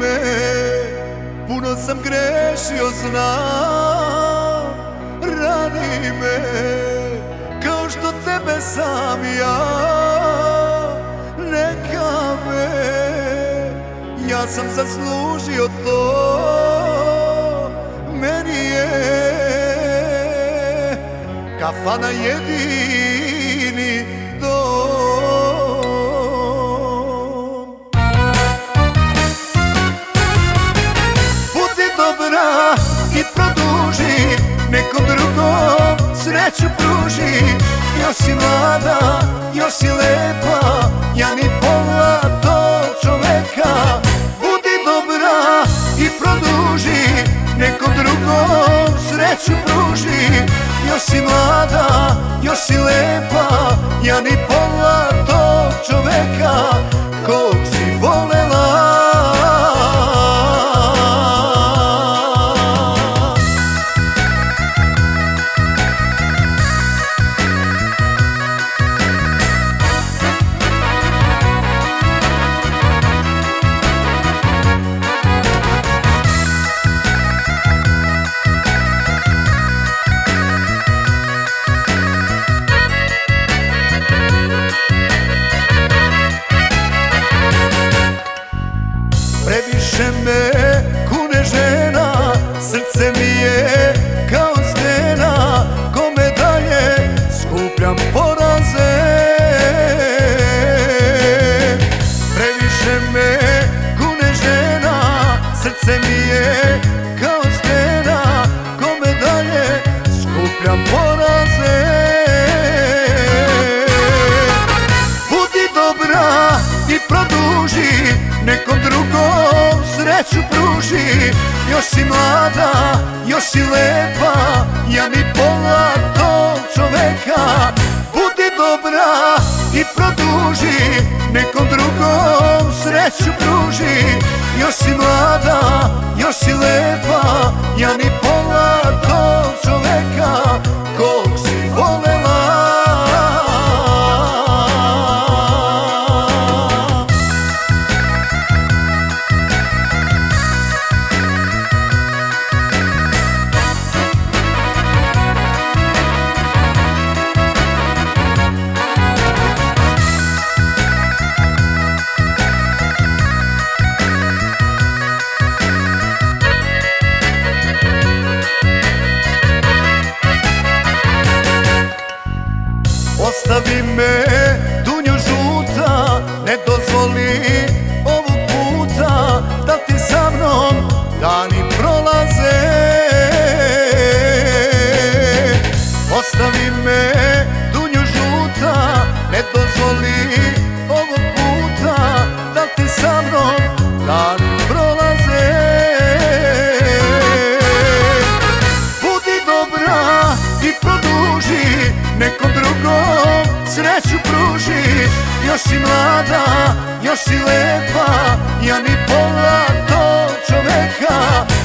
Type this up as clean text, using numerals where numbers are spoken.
me, puno sam grešio, znam. Rani me, kao što tebe sam ja. Neka me, ja sam zaslužio to. Meni je kafana jedini dom. Budi dobra i produži, nekom drugom sreću pruži. Još si mlada, još si lepa, ja ni pola tog čoveka. Budi dobra i produži, nekom drugom sreću pruži. Još si mlada, još si lepa, ja ni pola tog čoveka kog si volela. Previše me kune žena, srce mi je kao stena, kome dalje skupljam poraze. Previše me kune žena, srce mi je kao stena, kome dalje skupljam poraze. Budi dobra i produži, nekom drugom sreću pruži. Još si mlada, još si lepa, ja ni pola tog čoveka. Budi dobra i produži, nekom drugom sreću pruži. Još si mlada, još si lepa, ja ni pola tog čoveka kog si volela. Ostavi me, dunjo žuta, ne dozvoli ovog puta da ti sa mnom dani prolaze. Ostavi me, dunjo žuta, ne dozvoli ovog puta da ti sa mnom dani prolaze. Budi dobra i produži, nekom drugom sreću pruži. Još si mlada, još si lepa, ja ni pola tog čoveka.